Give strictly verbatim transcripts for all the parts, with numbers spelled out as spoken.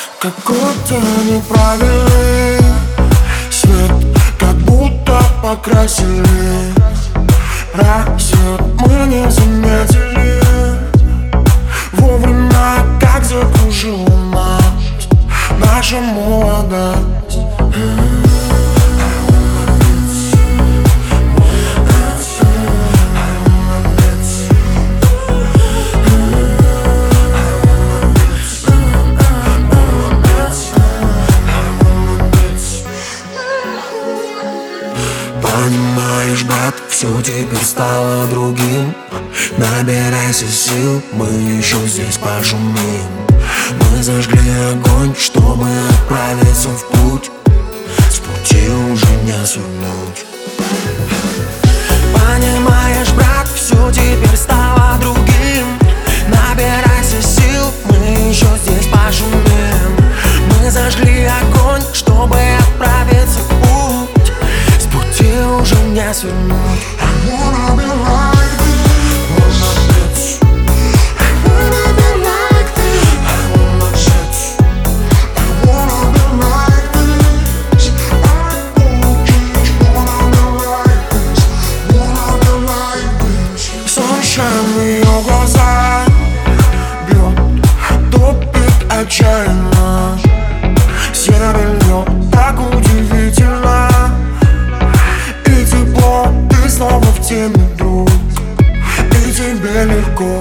Какой-то неправильный свет, как будто покрасили рассвет. Мы не заметили вовремя, как закружила нас наша молодость. Понимаешь, брат, все теперь стало другим. Набирайся сил, мы еще здесь пошумим. Мы зажгли огонь, чтобы отправиться в путь. С пути уже не свернуть. Понимаешь, брат, все теперь стало другим. Набирайся сил, мы еще здесь пошумим. Мы зажгли огонь, чтобы отправиться в путь. С пути уже не свернуть. В ее глаза бьет, топит отчаянно. Серый лед так удивительно. И тепло, ты снова в теме, друг. И тебе легко.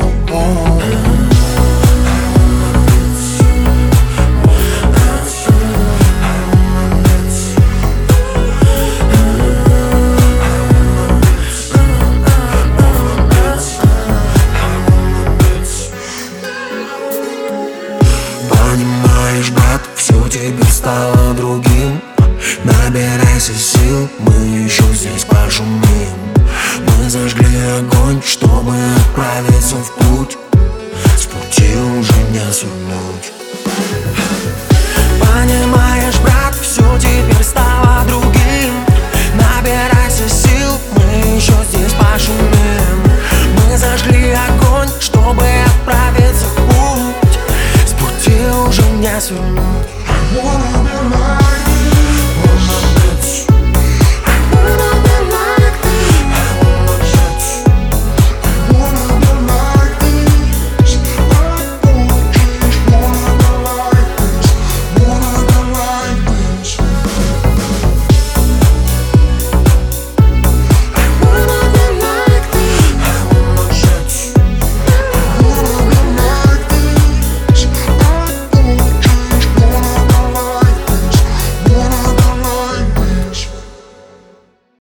Понимаешь, брат, все теперь стало другим. Набирайся сил, мы еще здесь пошумим. Мы зажгли огонь, чтобы отправиться в путь. С пути уже не свернуть. Понимаешь, брат, все теперь стало другим. Набирайся сил, мы еще здесь пошумим. Мы зажгли огонь, чтобы отправиться в путь. С пути уже не свернуть.